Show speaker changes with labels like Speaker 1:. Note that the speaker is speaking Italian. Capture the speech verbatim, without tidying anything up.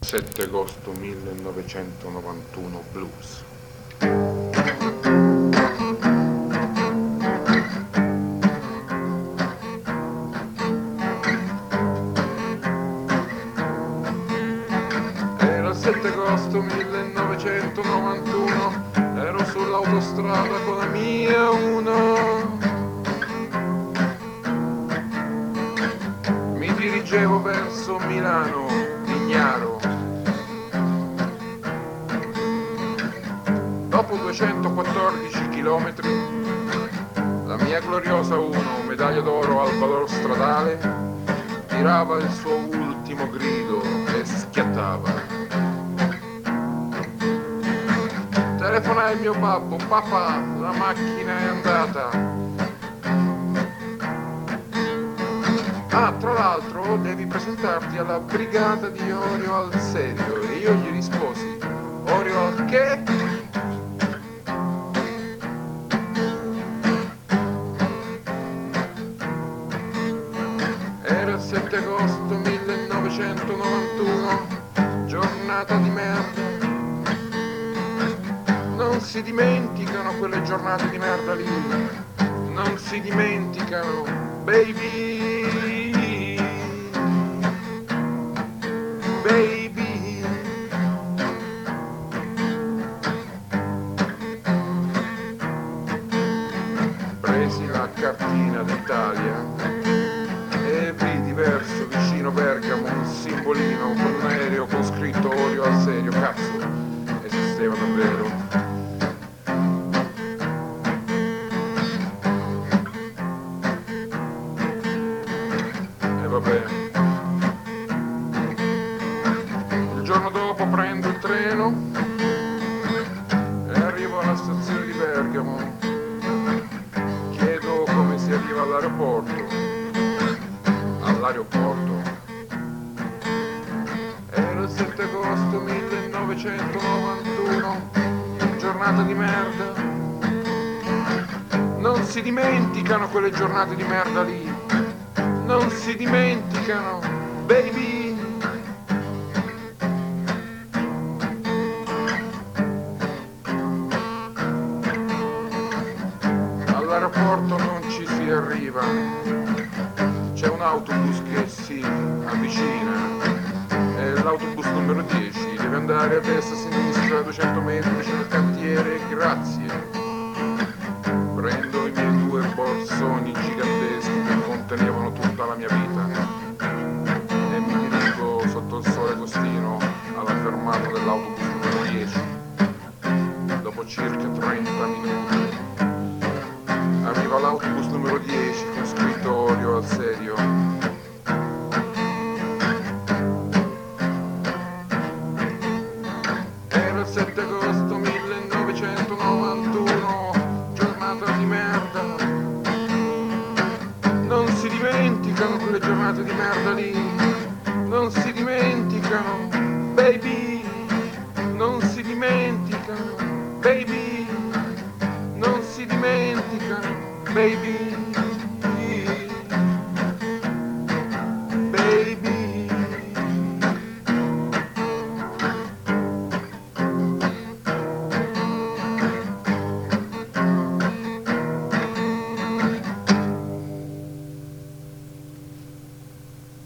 Speaker 1: sette agosto millenovecentonovantuno Blues. Era il sette agosto millenovecentonovantuno, ero sull'autostrada con la mia uno. Mi dirigevo verso Milano, Ignaro. Dopo duecentoquattordici chilometri, la mia gloriosa uno, medaglia d'oro al valor stradale, tirava il suo ultimo grido e schiattava. Telefonai al mio babbo: papà, la macchina è andata. Ah, tra l'altro devi presentarti alla brigata di Orio al serio. E io gli risposi: Orio al che? Era il sette agosto millenovecentonovantuno, giornata di merda. Non si dimenticano quelle giornate di merda lì. Non si dimenticano, baby. Baby, presi la cartina d'Italia e vidi verso vicino Bergamo un simbolino con un aereo con scritto Orio al serio. Cazzo, esisteva davvero. E vabbè. Il giorno dopo prendo il treno e arrivo alla stazione di Bergamo. Chiedo come si arriva all'aeroporto. All'aeroporto. Era il sette agosto millenovecentonovantuno, giornata di merda. Non si dimenticano quelle giornate di merda lì. Non si dimenticano, baby. All'aeroporto non ci si arriva, c'è un autobus che si avvicina, è l'autobus numero dieci, deve andare a destra, a sinistra, duecento metri vicino al cantiere, grazie. Prendo i miei due borsoni giganteschi che contenevano tutta la mia vita e mi dirigo sotto il sole agostino alla fermata dell'autobus numero dieci. Dopo circa trenta minuti arriva l'autobus numero dieci con scritto Orio al serio. Era il sette agosto millenovecentonovantuno, giornata di merda. Non si dimenticano quelle giornate di merda lì. Non si dimenticano.